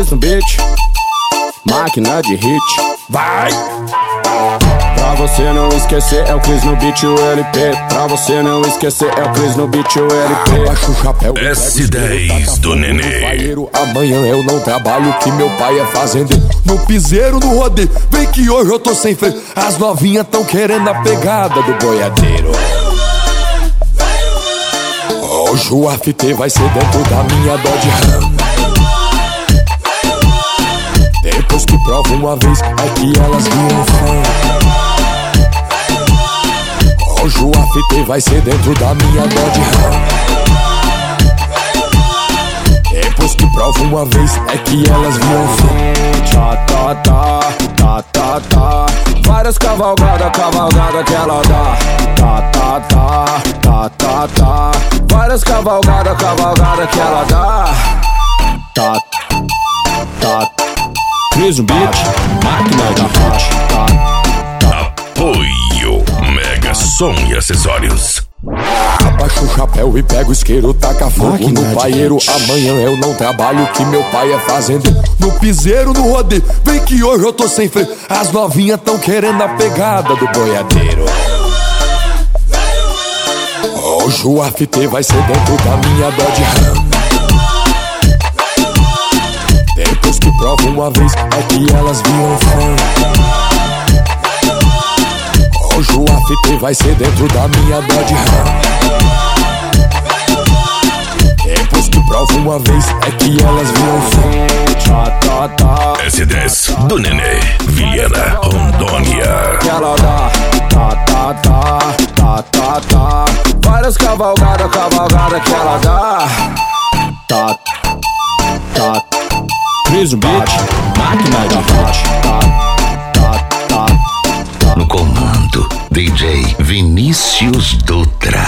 Cris no beat, máquina de hit, vai! Pra você não esquecer é o Cris no beat, o LP. Pra você não esquecer é o Cris no beat, o LP. Baixa o chapéu, S10 do Nenê. Amanhã eu não trabalho, que meu pai é fazendeiro. No piseiro, no rodeio, vem que hoje eu tô sem freio. As novinhas tão querendo a pegada do boiadeiro. Hoje o AFT vai ser dentro da minha Dodge Ram. Depois que prova uma vez, é que elas viram fã. Hoje o AFT vai ser dentro da minha Dodge Ram. Depois que prova uma vez, é que elas viram fã. Tá. Várias cavalgada que ela dá. Tá. Várias cavalgada que ela dá. Tá. Cris no beat, máquina de hit. Apoio Mega Som e Acessórios. Abaixa o chapéu e pega o isqueiro, taca fogo Máquina no de paieiro. hit. Amanhã eu não trabalho, que meu pai é fazendeiro. No piseiro, no rodeio, vem que hoje eu tô sem freio. As novinhas tão querendo a pegada do boiadeiro. Hoje o AFT vai ser dentro da minha Dodge Ram. Depois que prova uma vez, é que elas viram fã. Hoje o AFT vai ser dentro da minha Dodge Ram. Depois que prova uma vez, é que elas viram fã. S10 do Nenê, Vilhena, Rondônia. Que ela dá. Tá. Várias cavalgada que ela dá. Tá. Cris no beat, máquina de hit. No comando, DJ Vinícius Dutra.